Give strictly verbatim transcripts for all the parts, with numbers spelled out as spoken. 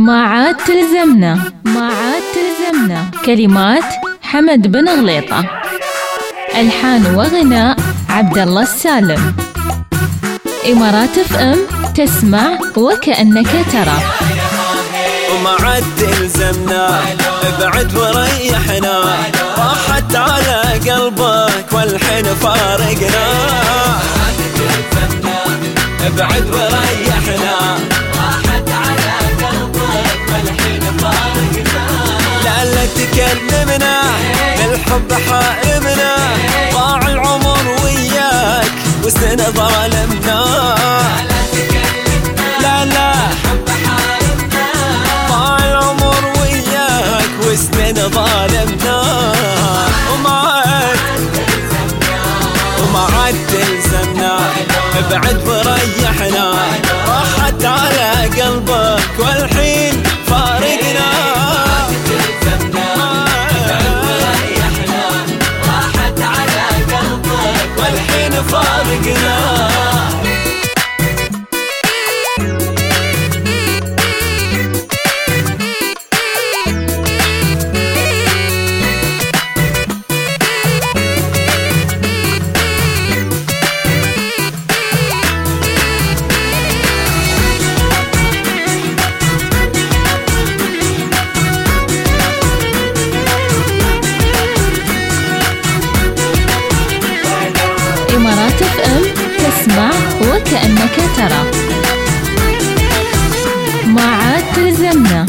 ما عاد تلزمنا ما عاد تلزمنا. كلمات حمد بن غليطة، ألحان وغناء عبد الله السالم. إمارات اف ام، تسمع وكأنك ترى. وما عاد تلزمنا، ابعد وريحنا، راحت على قلبك والحين فارقنا. ابعد وريحنا، راحت على قلبك والحين فارقنا. لا تكلمنا، الحب حارمنا، ضاع العمر وياك وسن ظالمنا. لا لا ضاع العمر وياك وسن ظالمنا. وما عاد وما عاد تلزمنا، ابعد وريحنا، راحت على قلبك والحين فارقنا. فارقنا. إمارات اف ام، تسمع وكأنك ترى. ما عاد تلزمنا.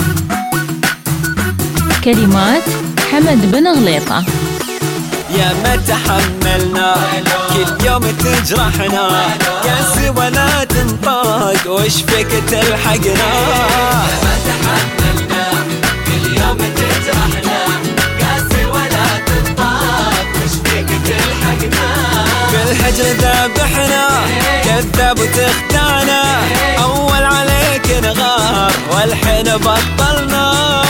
كلمات حمد بن غليطة. يا ما تحملنا، كل يوم تجرحنا، يا سوى لا تنطق وش فيك تلحقنا. يا ما تحملنا، كل يوم تجرحنا، يا سوى لا تنطق وش فيك تلحقنا. بالحجر ذابحنا، كذاب وتخدعنا، أول عليك نغار والحين بطلنا.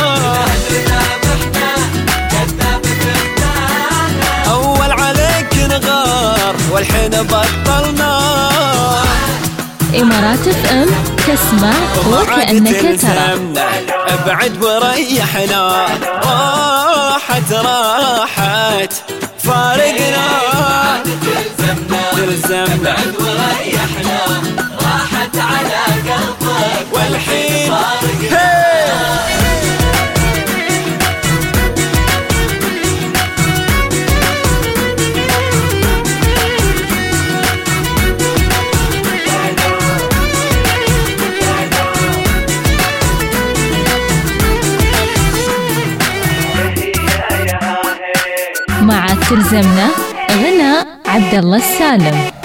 أول عليك نغار والحين بطلنا. إمارات اف ام، تسمع وكأنك ترى. ابعد وريحنا، راحت راحت فارقنا. تلزمنا ابعد وريحنا، راحت على قلبك والحين فارقنا. ما عاد تلزمنا، غناء عبد الله السالم.